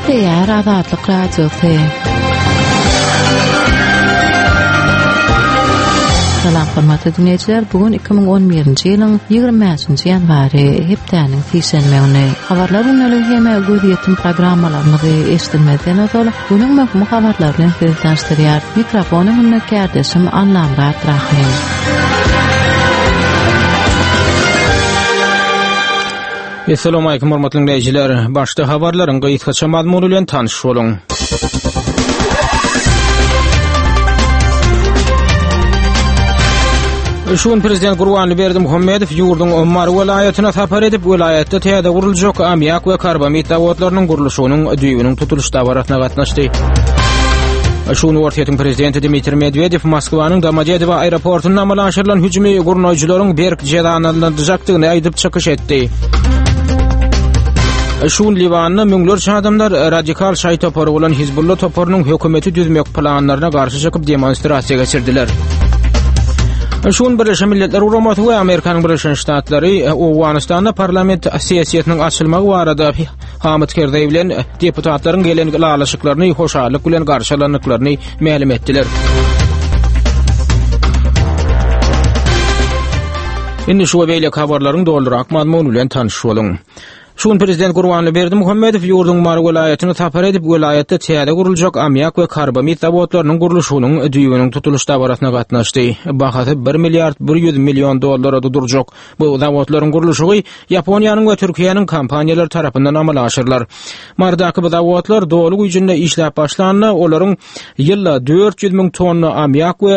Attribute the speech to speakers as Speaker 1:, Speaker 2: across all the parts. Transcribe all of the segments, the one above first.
Speaker 1: Değer Azadlık Radyosu. Salam hormatly dinleyijiler, bugün 2011-nji ýylyň 25-nji ýanwary hepdäniň sişenme güni. Habarlar ünlü heme göýdüýän programmalaryny eşitmeden öňe bugün möhüm habarlar bilen sizi tanıştyrýar. Mikrofony hünne kärdeşim Allamrat Rahim.
Speaker 2: Assalamu alaykum hormatly dinleyijiler. Başda habarlaryň gyýytgaça mazmuny bilen tanyş boluň. Şuun Prezident Gurbanly Berdimuhammedow ýurdun Ömmar welaýatyna tapar edip welaýatda täze guruljak ammiak we karbamid zawodlarynyň gurulşynyň düýbüniň tutuluş dabaratyna gatnaşdy. Şuun Ortiýetiň prezidenti Dmitri Medvedew Moskwanyň Domodedowo aeroportyna amalan aşyrylan hüjümi gurnoýjylaryň berk jazalanylandyrakdygyny aýdyp çykyş etdi. Şuun Liwanyny müňlerçe adamlar radikal şaý topary bolan Hizbullah toparynyň hökümeti düzmek planlaryna garşy çykyp demonstrasiýa geçirdiler. Şuun Birleşen Milletler Guramaty we Amerikanyň Birleşen Ştatlary Owganystanda parlament sessiýasynyň açylmagy barada Hamid Karzai bilen deputatlaryň gelen galaşyklaryny hoşallyk bilen garşylanyklaryny ma'lum etdiler. Indi şu beýle habarlaryň doldurak mazmuny bilen tanyş boluň. Şuun Prezident Gurbanly Berdimuhammedow ýurdun Mar welaýatyny tapar edip welaýatda täze guruljak ammiak we karbamid zawodlarynyň gurulşynyň düýbüniň tutuluş dabaratyna gatnaşdy. Bahasy $1 milyard $100 milyon durjak. Bu zawodlaryň gurulşy Ýaponiýanyň we Türkiýanyň kompaniýalary tarapyndan amala aşyrylar. Mardaky bu zawodlar dolu güýjünde işläp başlanyna olaryň ýylda 400 000 tonna ammiak we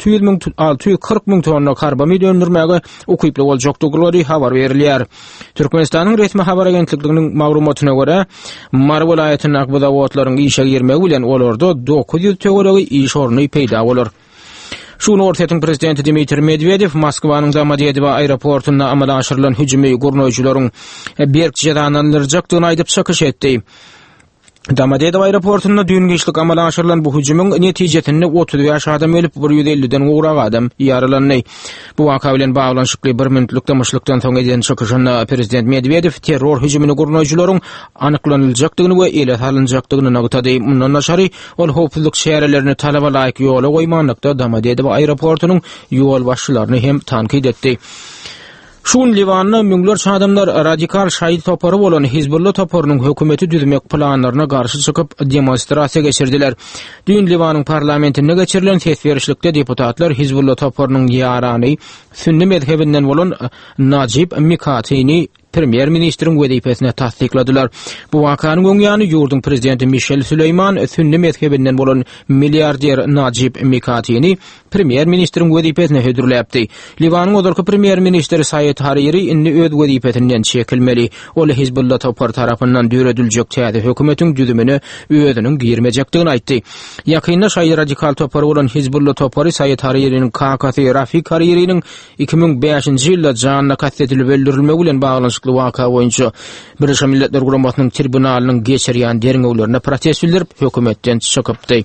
Speaker 2: 640 000 tonna karbamid öndürmäge ukyply boljakdygy habar berilýär. Türkmenistanyň resmi habar agentliginiň maglumatyna görä, Mar welaýatynyň bu zawodlaryň işe girmegi bilen olarda 900 töweregi iş orny peýda bolar. Şuun Ortiýetiň prezidenti Dmitri Medvedew Moskwanyň Domodedowo aeroportyna amala aşyrylan hüjümi gurnoýjylaryň berk jazalanylandyrakdygyny aýdyp çykyş etdi. Domodedowo aeroportyna düýün geçlik amala aşyrylan bu hüjümüň netijesinde 30 ýaş adam ölüp 150-den uğrak adam ýaralandy. Bu waka bilen baglanşykly 1 minutlyk tamaşlykdan soň eden çykyşynda prezident Medvedew terror hüjümini gurnoýjylaryň anyklanyljakdygyny we ele alınjakdygyny nagtady. Mundan naşary ol howpsuzlyk şäherlerini talaba laýyk ýola goýmanlykda Domodedowo aeroportynyň ýol başçylaryny hem tankid etdi. Şuun Liwanyny müňlerçe adamlar radikal şaý topary bolan Hizbullah toparynyň hökümeti düzmek planlaryna garşy çykyp demonstrasiýa geçirdiler. Düýün Liwanyň parlamentinde geçirilen tesberişlikde deputatlar Hizbullah toparynyň ýarany Sünni mezhebinden bolan Najib Mikatini Premier Ministriň wezipesine tasdikladylar. Bu wakanyň öňýany ýurdun prezidenti Michel Süleyman Sünni mezhebinden bolan milliarder Najib Mikatini Premier Ministriň wezipesine hödürläpdi. Liwanyň odurky Premier Ministri Said Hariri indi öz wezipesinden çekilmeli. Ol Hizbullah topar tarapyndan dürediljek täze hökümetiň düzümini özüniň girmejekdigini aýtdy. Ýakynda şaý radikal topar bolan Hizbullah topary Said Haririň kakasy Rafik Haririň 2005-nji ýylda janyna kastetilip öldürilmegi bilen baglanşykly waka boýunça Birleşen Milletler Guramatynyň tribunalynyň geçirýän derňewlerine protest bildirip hökümetden çykypdy.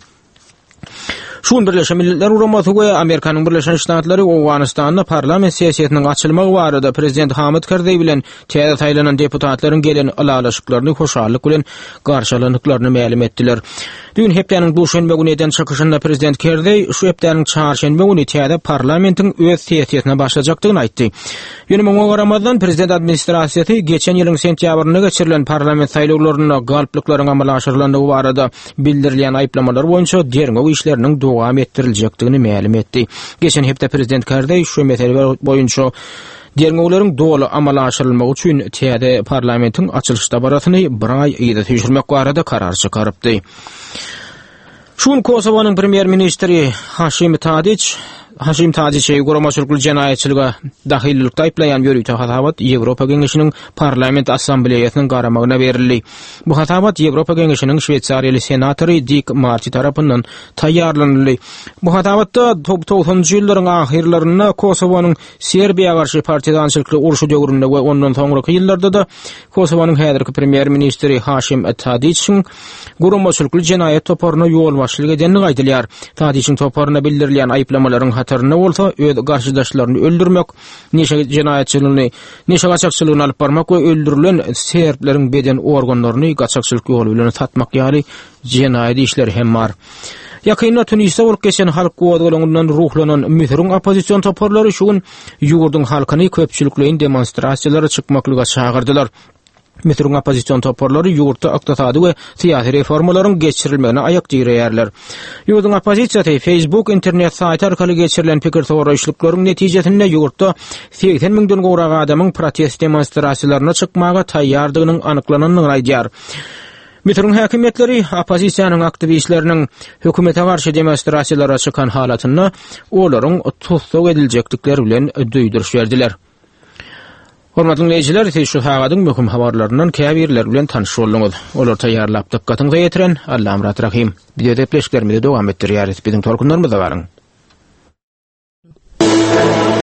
Speaker 2: Şuun Birleşen Milletler Guramaty we Amerikanyň Birleşen Ştatlary Owganystanda parlament sessiýasynyň açylmagy barada prezident Hamid Karzai bilen täze taýlanan deputatlaryň gelen alalaşyklaryny hoşallyk bilen garşylanyklaryny ma'lum etdiler. Düýün hepdäniň duşanbe güni eden çykyşynda prezident Karzai şu hepdäniň çarşanbe güni täze parlamentiň öz sessiýasyna başlajakdygyny aýtdy. Ýöne muňa garamazdan prezident administrasiýasy geçen ýylyň sentýabrynda geçirilen parlament saýlawlaryna galplyklaryň amala aşyrylandygy barada bildirilýän aýplamalar boýunça derňew işleriniň dowam etdiriljakdygyny ma'lum etdi. Geçen hepde prezident Karzai şu mesele boýunça derňewleriň dolu amala aşyrylmagy üçin täze parlamentiň açylyş dabaratyny bir aý ýa-da teşirmek barada karar çykarypdy. Şuun Kosovanyň premier ministri Haşim Tadiç Guramaçylyk jenaýetçiligi dahillikde aýplaýan ýörüýte hatabat Ýewropa Geňeşiniň parlament assambleýasynyň garamagyna berildi. Bu hatabat Ýewropa Geňeşiniň Şweýtsariýaly senatory Dick Marty tarapyndan taýýarlandy. Bu hatabatda 90-njy ýyllaryň ahirlerinde Kosovanyň Serbiýa garşy partizançylykly uruşy döwründe we ondan soňraky ýyllarda da Kosovanyň häzirki premier ministri Haşim Tadiçiň Guramaçylyk jenaýet toparyna ýol başlyk edenligi aýdylýar. Tadiçiň toparyna bildirilýän aýplamalaryň ýatyryna bolsa öz garşydaşlaryny öldürmek, neşe jenaýatçylygyny, neşe gaçakçylygyny alyp barmak we öldürilen serpleriň beden organlaryny gaçakçylyk ýoly bilen satmak ýaly jenaýat işleri hem bar. Ýakynda Tunisia bolup geçen halk gowadalygynyň ruhlanan Misiriň opozisiýon toparlary şuň ýurdun halkyny köpçülikleýin demonstrasiýalara çykmaklyga çagyrdylar. Misiriň opozisiýon toparlary ýurtda ykdysady we syýasy reformalaryň geçirilmegine aýak diýerler. Ýurdun opozisiýasy Facebook internet saýty arkaly geçirilen pikir soraşlyklaryň netijesinde ýurtda 80 000den gowrak adamyň protest demonstrasiýalaryna çykmaga taýýardygynyň anyklananyny aýdýar. Misiriň häkimetleri opozisiýanyň aktivistleriniň hökümete garşy demonstrasiýalara çykan halatyny olaryň tutsak ediljeklikleri bilen duýduruş berdiler. Hormatly dinleýijiler, şu hagadyň möhüm habarlarynyň käbirler bilen tanyş bolduňyz. Olar taýýarlap dykkatyňyza ýetiren Allah amrat rahim. Bize pleşiklerimizi dowam etdirýäris. Biziň tolkunlarymyza baryň.